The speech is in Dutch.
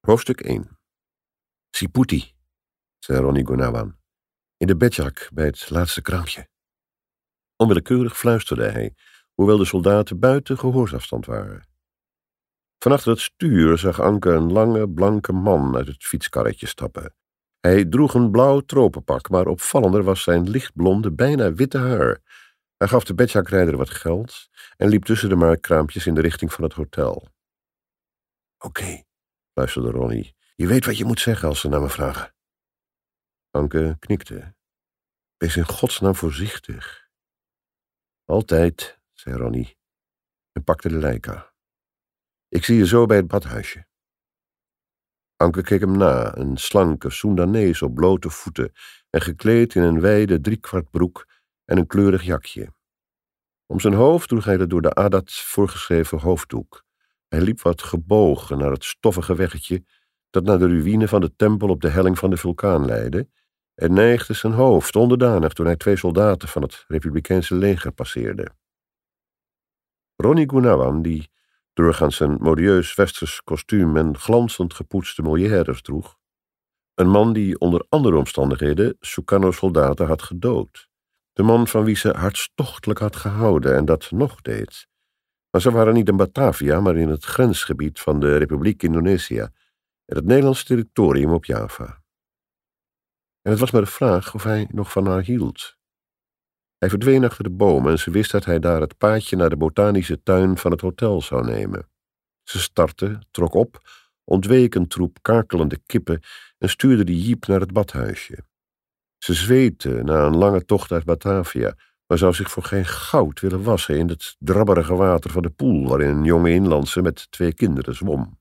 Hoofdstuk 1. Siputi, zei Ronnie Gunawan, in de bedjak bij het laatste kraampje. Onwillekeurig fluisterde hij, hoewel de soldaten buiten gehoorsafstand waren. Van achter het stuur zag Anke een lange, blanke man uit het fietskarretje stappen. Hij droeg een blauw tropenpak, maar opvallender was zijn lichtblonde, bijna witte haar. Hij gaf de bedjakrijder wat geld en liep tussen de marktkraampjes in de richting van het hotel. Oké, fluisterde Ronnie. Je weet wat je moet zeggen als ze naar me vragen. Anke knikte. Wees in godsnaam voorzichtig. Altijd, zei Ronnie en pakte de Leica. Ik zie je zo bij het badhuisje. Anke keek hem na, een slanke Soendanees op blote voeten en gekleed in een wijde driekwartbroek en een kleurig jakje. Om zijn hoofd droeg hij de door de Adat voorgeschreven hoofddoek. Hij liep wat gebogen naar het stoffige weggetje dat naar de ruïne van de tempel op de helling van de vulkaan leidde en neigde zijn hoofd onderdanig toen hij 2 soldaten van het Republikeinse leger passeerde. Ronnie Gunawan, die doorgaans een modieus westers kostuum en glanzend gepoetste Molières droeg, een man die onder andere omstandigheden Sukarno-soldaten had gedood. De man van wie ze hartstochtelijk had gehouden en dat nog deed. Maar ze waren niet in Batavia, maar in het grensgebied van de Republiek Indonesië en het Nederlands territorium op Java. En het was maar de vraag of hij nog van haar hield. Hij verdween achter de bomen en ze wist dat hij daar het paadje naar de botanische tuin van het hotel zou nemen. Ze startte, trok op, ontweek een troep kakelende kippen en stuurde de jeep naar het badhuisje. Ze zweette na een lange tocht uit Batavia, maar zou zich voor geen goud willen wassen in het drabberige water van de poel waarin een jonge inlandse met 2 kinderen zwom.